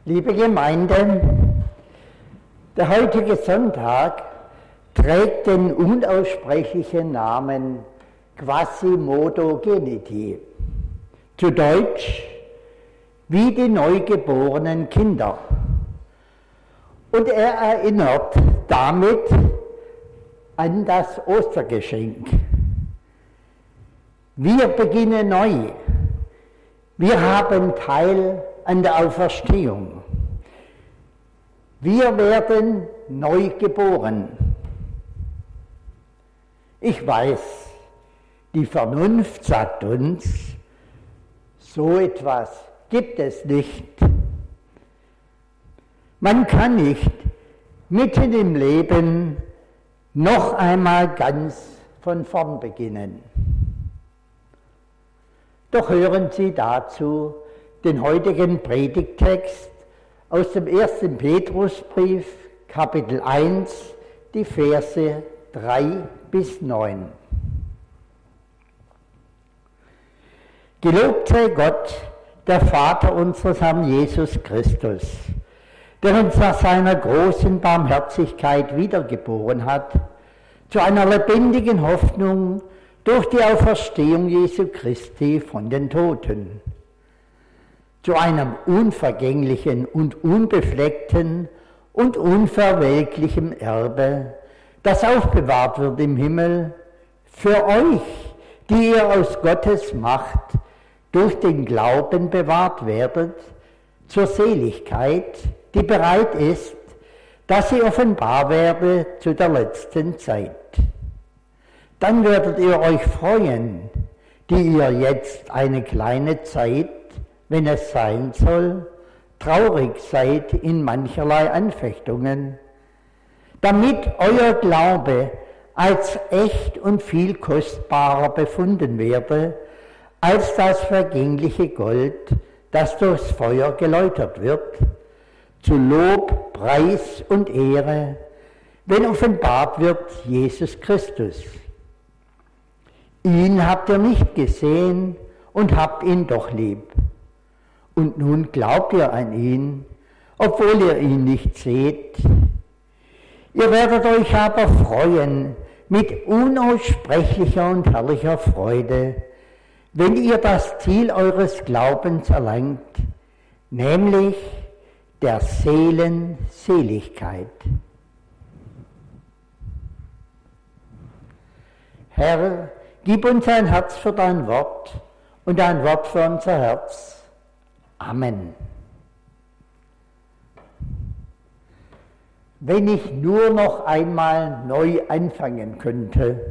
Liebe Gemeinde, der heutige Sonntag trägt den unaussprechlichen Namen Quasimodo Geniti, zu Deutsch wie die neugeborenen Kinder. Und er erinnert damit an das Ostergeschenk. Wir beginnen neu. Wir haben Teil an der Auferstehung. Wir werden neu geboren. Ich weiß, die Vernunft sagt uns, so etwas gibt es nicht. Man kann nicht mitten im Leben noch einmal ganz von vorn beginnen. Doch hören Sie dazu den heutigen Predigttext aus dem 1. Petrusbrief, Kapitel 1, die Verse 3 bis 9. Gelobt sei Gott, der Vater unseres Herrn Jesus Christus, der uns nach seiner großen Barmherzigkeit wiedergeboren hat, zu einer lebendigen Hoffnung durch die Auferstehung Jesu Christi von den Toten, zu einem unvergänglichen und unbefleckten und unverwelklichen Erbe, das aufbewahrt wird im Himmel, für euch, die ihr aus Gottes Macht durch den Glauben bewahrt werdet, zur Seligkeit, die bereit ist, dass sie offenbar werde zu der letzten Zeit. Dann werdet ihr euch freuen, die ihr jetzt eine kleine Zeit, wenn es sein soll, traurig seid in mancherlei Anfechtungen, damit euer Glaube als echt und viel kostbarer befunden werde, als das vergängliche Gold, das durchs Feuer geläutert wird, zu Lob, Preis und Ehre, wenn offenbart wird Jesus Christus. Ihn habt ihr nicht gesehen und habt ihn doch lieb. Und nun glaubt ihr an ihn, obwohl ihr ihn nicht seht. Ihr werdet euch aber freuen mit unaussprechlicher und herrlicher Freude, wenn ihr das Ziel eures Glaubens erlangt, nämlich der Seelen Seligkeit. Herr, gib uns ein Herz für dein Wort und ein Wort für unser Herz. Amen. Wenn ich nur noch einmal neu anfangen könnte.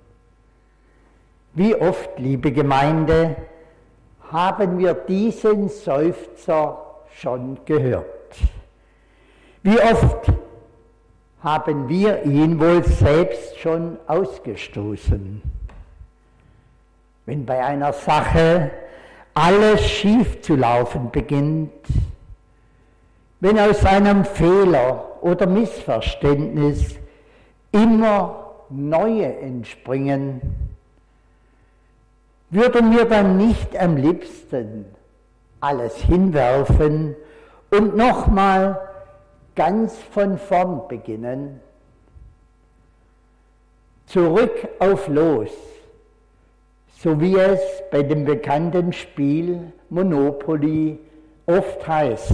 Wie oft, liebe Gemeinde, haben wir diesen Seufzer schon gehört? Wie oft haben wir ihn wohl selbst schon ausgestoßen? Wenn bei einer Sache alles schief zu laufen beginnt, wenn aus einem Fehler oder Missverständnis immer neue entspringen, würden wir dann nicht am liebsten alles hinwerfen und nochmal ganz von vorn beginnen? Zurück auf los, so wie es bei dem bekannten Spiel Monopoly oft heißt.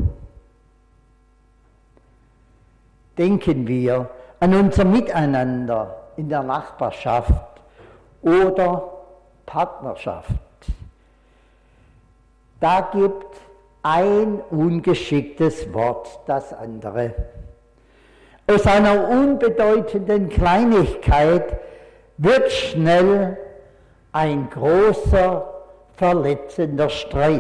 Denken wir an unser Miteinander in der Nachbarschaft oder Partnerschaft. Da gibt ein ungeschicktes Wort das andere. Aus einer unbedeutenden Kleinigkeit wird schnell ein großer, verletzender Streit.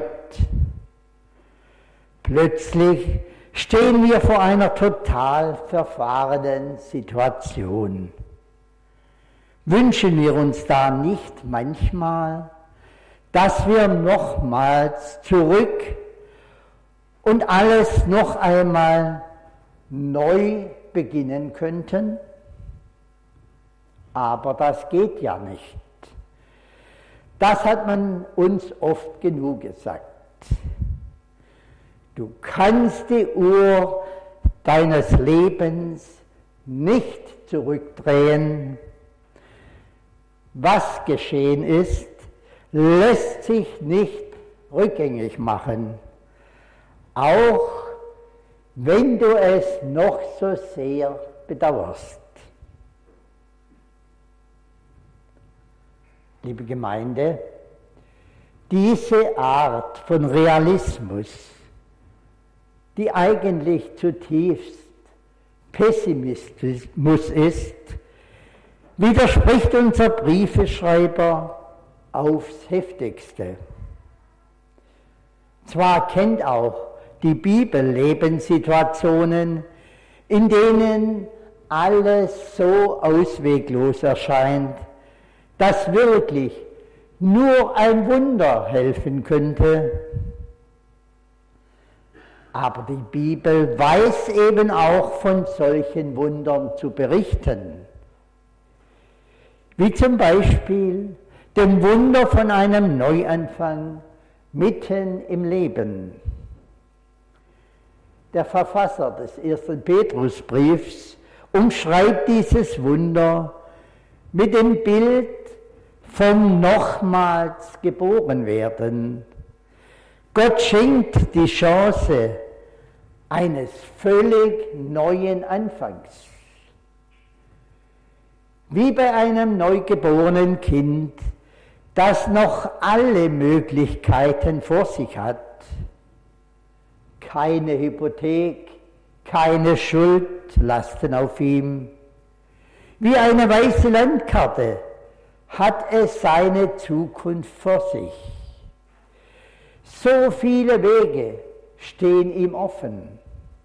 Plötzlich stehen wir vor einer total verfahrenen Situation. Wünschen wir uns da nicht manchmal, dass wir nochmals zurück und alles noch einmal neu beginnen könnten? Aber das geht ja nicht. Das hat man uns oft genug gesagt. Du kannst die Uhr deines Lebens nicht zurückdrehen. Was geschehen ist, lässt sich nicht rückgängig machen, auch wenn du es noch so sehr bedauerst. Liebe Gemeinde, diese Art von Realismus, die eigentlich zutiefst Pessimismus ist, widerspricht unser Briefeschreiber aufs Heftigste. Zwar kennt auch die Bibel Lebenssituationen, in denen alles so ausweglos erscheint, dass wirklich nur ein Wunder helfen könnte. Aber die Bibel weiß eben auch von solchen Wundern zu berichten. Wie zum Beispiel dem Wunder von einem Neuanfang mitten im Leben. Der Verfasser des 1. Petrusbriefs umschreibt dieses Wunder mit dem Bild vom nochmals geboren werden. Gott schenkt die Chance eines völlig neuen Anfangs. Wie bei einem neugeborenen Kind, das noch alle Möglichkeiten vor sich hat. Keine Hypothek, keine Schuld lasten auf ihm. Wie eine weiße Landkarte hat es seine Zukunft vor sich. So viele Wege stehen ihm offen.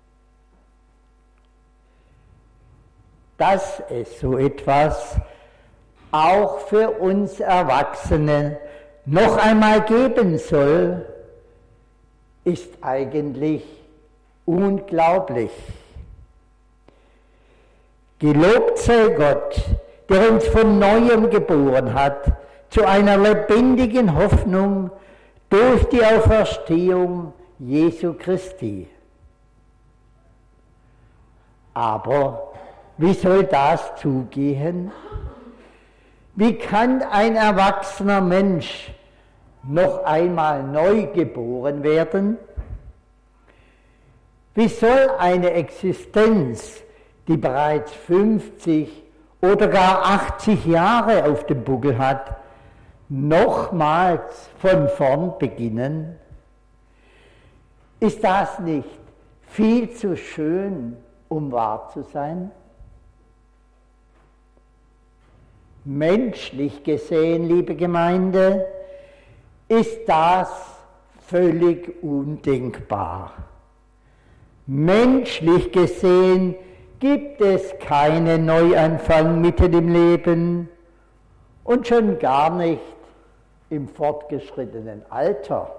Dass es so etwas auch für uns Erwachsene noch einmal geben soll, ist eigentlich unglaublich. Gelobt sei Gott, der uns von Neuem geboren hat, zu einer lebendigen Hoffnung durch die Auferstehung Jesu Christi. Aber wie soll das zugehen? Wie kann ein erwachsener Mensch noch einmal neu geboren werden? Wie soll eine Existenz, die bereits 50 oder gar 80 Jahre auf dem Buckel hat, nochmals von vorn beginnen? Ist das nicht viel zu schön, um wahr zu sein? Menschlich gesehen, liebe Gemeinde, ist das völlig undenkbar. Menschlich gesehen gibt es keinen Neuanfang mitten im Leben und schon gar nicht im fortgeschrittenen Alter.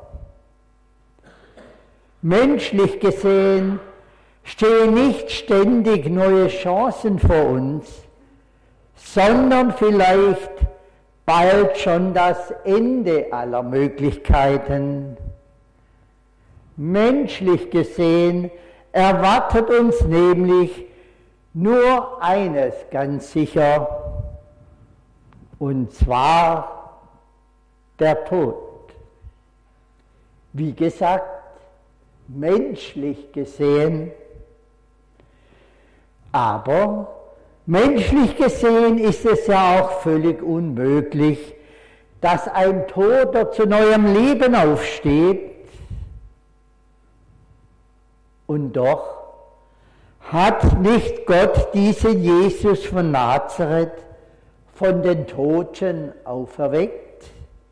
Menschlich gesehen stehen nicht ständig neue Chancen vor uns, sondern vielleicht bald schon das Ende aller Möglichkeiten. Menschlich gesehen erwartet uns nämlich nur eines ganz sicher, und zwar der Tod. Wie gesagt, menschlich gesehen, aber menschlich gesehen ist es ja auch völlig unmöglich, dass ein Toter zu neuem Leben aufsteht. Und doch hat nicht Gott diesen Jesus von Nazareth von den Toten auferweckt?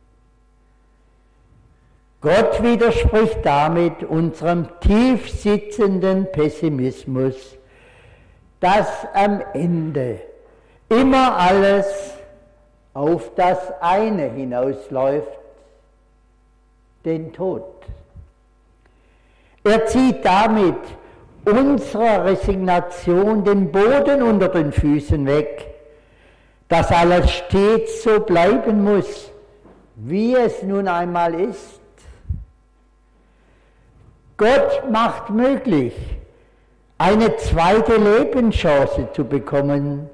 Gott widerspricht damit unserem tief sitzenden Pessimismus, dass am Ende immer alles auf das eine hinausläuft, den Tod. Er zieht damit unserer Resignation den Boden unter den Füßen weg, dass alles stets so bleiben muss, wie es nun einmal ist. Gott macht möglich, eine zweite Lebenschance zu bekommen,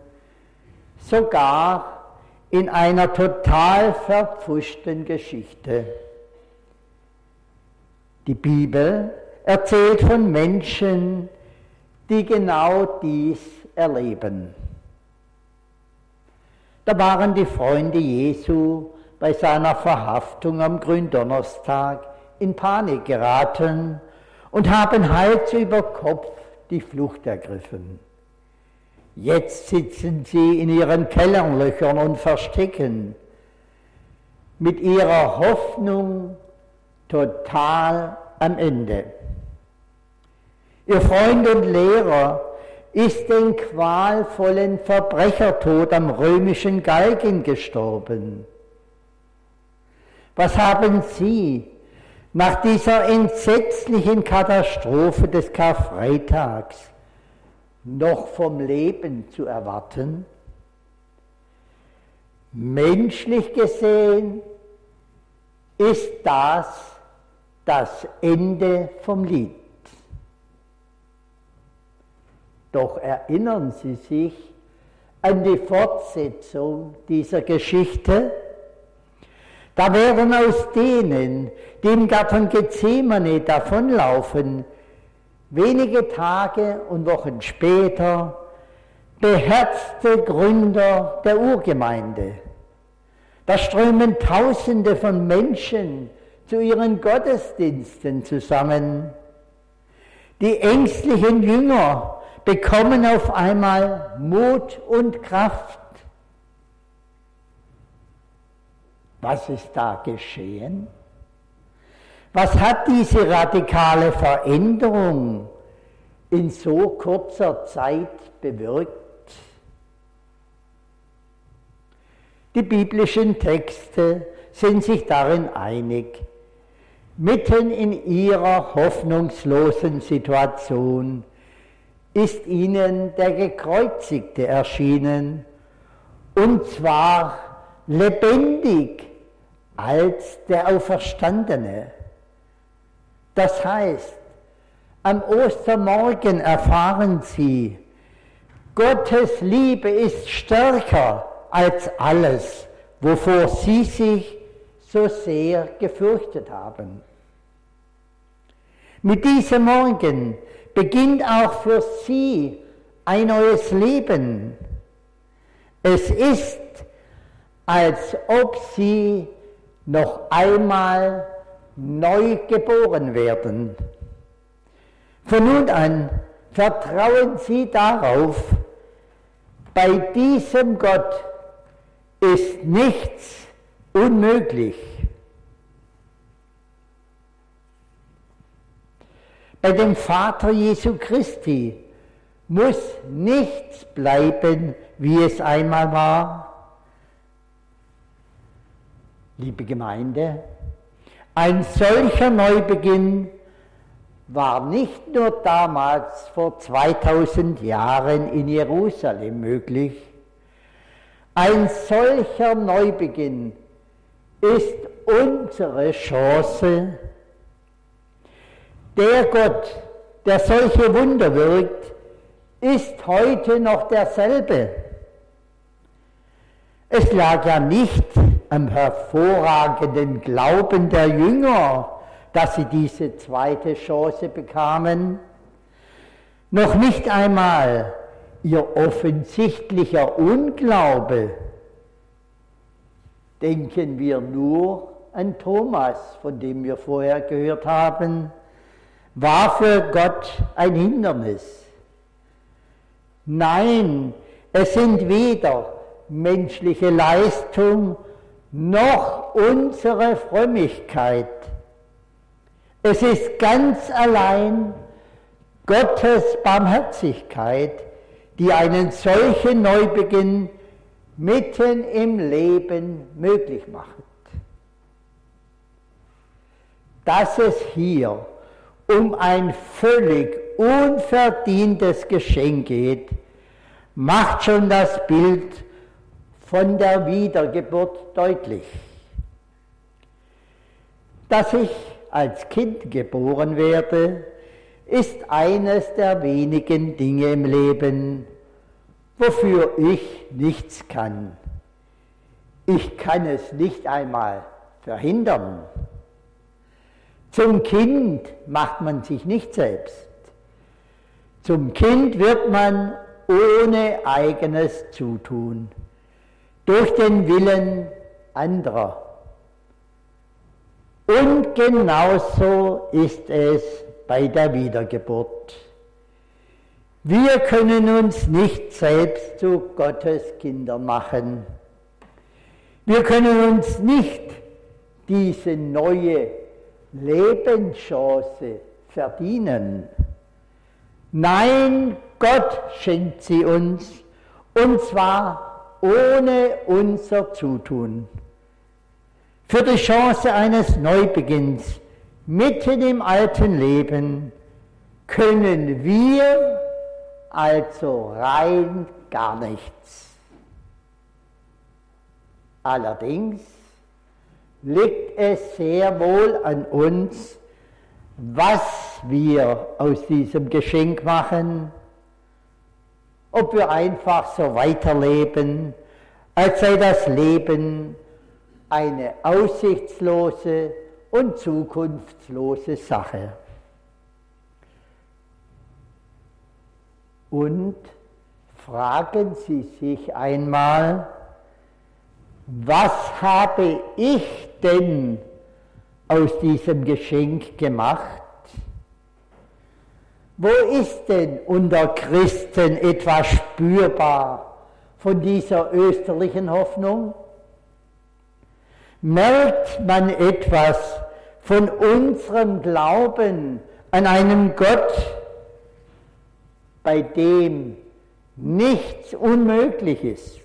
sogar in einer total verpfuschten Geschichte. Die Bibel erzählt von Menschen, die genau dies erleben. Da waren die Freunde Jesu bei seiner Verhaftung am Gründonnerstag in Panik geraten und haben Hals über Kopf die Flucht ergriffen. Jetzt sitzen sie in ihren Kellerlöchern und verstecken, mit ihrer Hoffnung total am Ende. Ihr Freund und Lehrer ist den qualvollen Verbrechertod am römischen Galgen gestorben. Was haben Sie nach dieser entsetzlichen Katastrophe des Karfreitags noch vom Leben zu erwarten? Menschlich gesehen ist das Ende vom Lied. Doch erinnern Sie sich an die Fortsetzung dieser Geschichte? Da werden aus denen, die im Garten Gethsemane davonlaufen, wenige Tage und Wochen später beherzte Gründer der Urgemeinde. Da strömen Tausende von Menschen zu ihren Gottesdiensten zusammen. Die ängstlichen Jünger bekommen auf einmal Mut und Kraft. Was ist da geschehen? Was hat diese radikale Veränderung in so kurzer Zeit bewirkt? Die biblischen Texte sind sich darin einig. Mitten in ihrer hoffnungslosen Situation ist ihnen der Gekreuzigte erschienen, und zwar lebendig als der Auferstandene. Das heißt, am Ostermorgen erfahren sie, Gottes Liebe ist stärker als alles, wovor sie sich so sehr gefürchtet haben. Mit diesem Morgen beginnt auch für sie ein neues Leben. Es ist, als ob sie noch einmal neu geboren werden. Von nun an vertrauen sie darauf, bei diesem Gott ist nichts unmöglich. Bei dem Vater Jesu Christi muss nichts bleiben, wie es einmal war. Liebe Gemeinde, ein solcher Neubeginn war nicht nur damals vor 2000 Jahren in Jerusalem möglich. Ein solcher Neubeginn ist unsere Chance. Der Gott, der solche Wunder wirkt, ist heute noch derselbe. Es lag ja nicht am hervorragenden Glauben der Jünger, dass sie diese zweite Chance bekamen, noch nicht einmal ihr offensichtlicher Unglaube. Denken wir nur an Thomas, von dem wir vorher gehört haben, war für Gott ein Hindernis. Nein, es sind weder menschliche Leistung noch unsere Frömmigkeit. Es ist ganz allein Gottes Barmherzigkeit, die einen solchen Neubeginn mitten im Leben möglich macht. Dass es hier um ein völlig unverdientes Geschenk geht, macht schon das Bild von der Wiedergeburt deutlich. Dass ich als Kind geboren werde, ist eines der wenigen Dinge im Leben, wofür ich nichts kann. Ich kann es nicht einmal verhindern. Zum Kind macht man sich nicht selbst. Zum Kind wird man ohne eigenes Zutun, durch den Willen anderer. Und genauso ist es bei der Wiedergeburt. Wir können uns nicht selbst zu Gottes Kindern machen. Wir können uns nicht diese neue Lebenschance verdienen. Nein, Gott schenkt sie uns, und zwar ohne unser Zutun. Für die Chance eines Neubeginns mitten im alten Leben können wir also rein gar nichts. Allerdings liegt es sehr wohl an uns, was wir aus diesem Geschenk machen, ob wir einfach so weiterleben, als sei das Leben eine aussichtslose und zukunftslose Sache. Und fragen Sie sich einmal, was habe ich denn aus diesem Geschenk gemacht? Wo ist denn unter Christen etwas spürbar von dieser österlichen Hoffnung? Merkt man etwas von unserem Glauben an einen Gott, bei dem nichts unmöglich ist?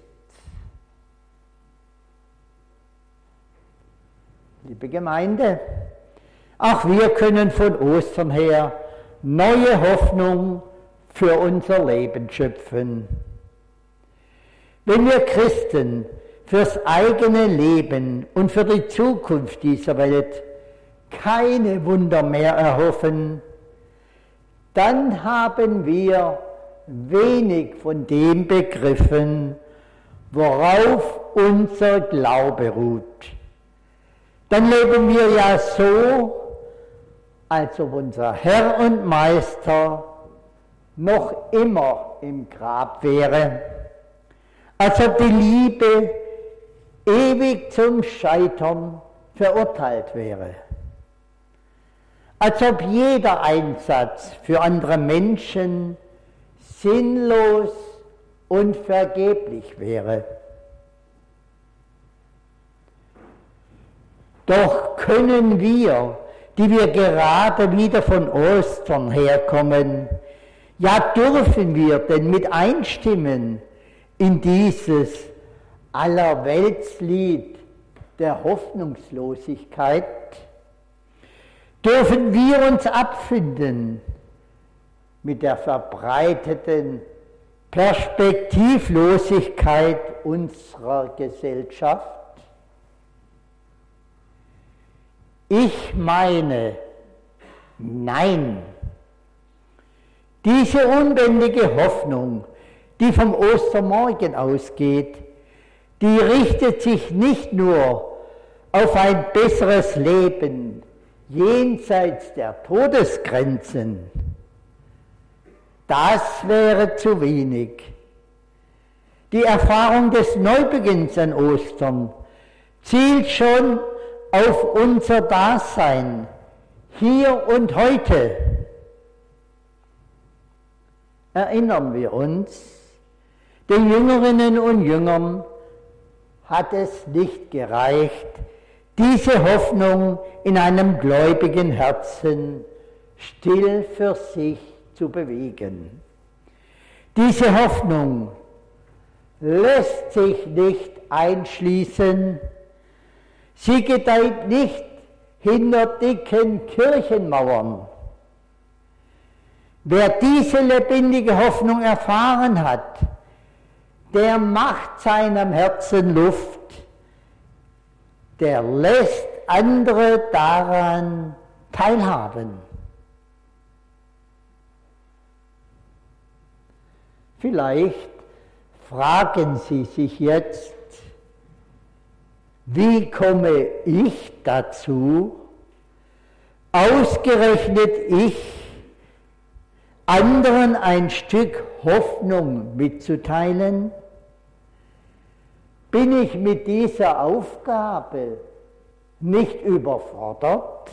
Liebe Gemeinde, auch wir können von Ostern her neue Hoffnung für unser Leben schöpfen. Wenn wir Christen fürs eigene Leben und für die Zukunft dieser Welt keine Wunder mehr erhoffen, dann haben wir wenig von dem begriffen, worauf unser Glaube ruht. Dann leben wir ja so, als ob unser Herr und Meister noch immer im Grab wäre, als ob die Liebe ewig zum Scheitern verurteilt wäre, als ob jeder Einsatz für andere Menschen sinnlos und vergeblich wäre. Doch können wir, die wir gerade wieder von Ostern herkommen, ja dürfen wir denn mit einstimmen in dieses Allerweltslied der Hoffnungslosigkeit? Dürfen wir uns abfinden mit der verbreiteten Perspektivlosigkeit unserer Gesellschaft? Ich meine, nein. Diese unbändige Hoffnung, die vom Ostermorgen ausgeht, die richtet sich nicht nur auf ein besseres Leben jenseits der Todesgrenzen. Das wäre zu wenig. Die Erfahrung des Neubeginns an Ostern zielt schon auf unser Dasein, hier und heute. Erinnern wir uns, den Jüngerinnen und Jüngern hat es nicht gereicht, diese Hoffnung in einem gläubigen Herzen still für sich zu bewegen. Diese Hoffnung lässt sich nicht einschließen. Sie gedeiht nicht hinter dicken Kirchenmauern. Wer diese lebendige Hoffnung erfahren hat, der macht seinem Herzen Luft, der lässt andere daran teilhaben. Vielleicht fragen Sie sich jetzt, wie komme ich dazu, ausgerechnet ich, anderen ein Stück Hoffnung mitzuteilen? Bin ich mit dieser Aufgabe nicht überfordert?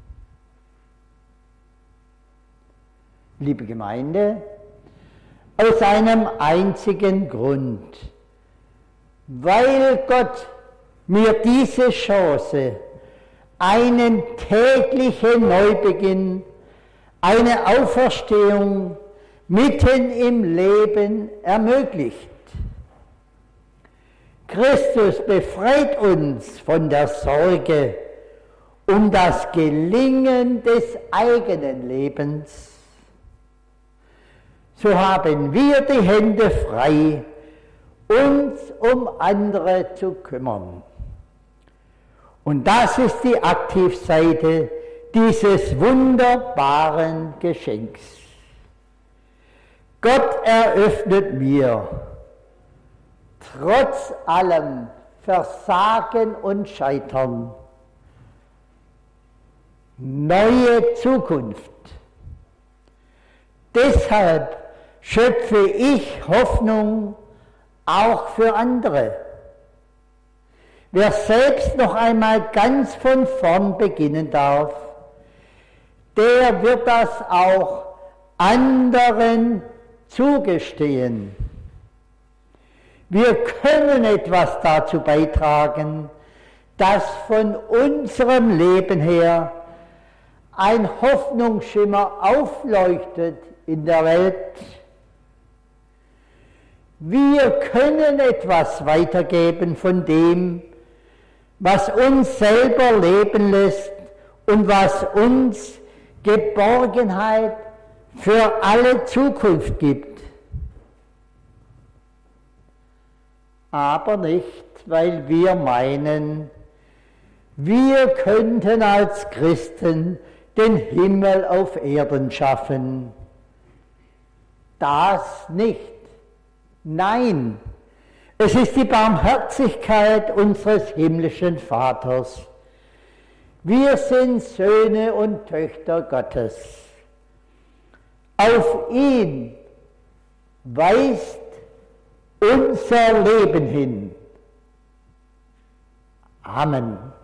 Liebe Gemeinde, aus einem einzigen Grund: weil Gott mir diese Chance, einen täglichen Neubeginn, eine Auferstehung mitten im Leben ermöglicht. Christus befreit uns von der Sorge um das Gelingen des eigenen Lebens. So haben wir die Hände frei, uns um andere zu kümmern. Und das ist die Aktivseite dieses wunderbaren Geschenks. Gott eröffnet mir, trotz allem Versagen und Scheitern, neue Zukunft. Deshalb schöpfe ich Hoffnung auch für andere. Wer selbst noch einmal ganz von vorn beginnen darf, der wird das auch anderen zugestehen. Wir können etwas dazu beitragen, dass von unserem Leben her ein Hoffnungsschimmer aufleuchtet in der Welt. Wir können etwas weitergeben von dem, was uns selber leben lässt und was uns Geborgenheit für alle Zukunft gibt. Aber nicht, weil wir meinen, wir könnten als Christen den Himmel auf Erden schaffen. Das nicht. Nein, es ist die Barmherzigkeit unseres himmlischen Vaters. Wir sind Söhne und Töchter Gottes. Auf ihn weist unser Leben hin. Amen.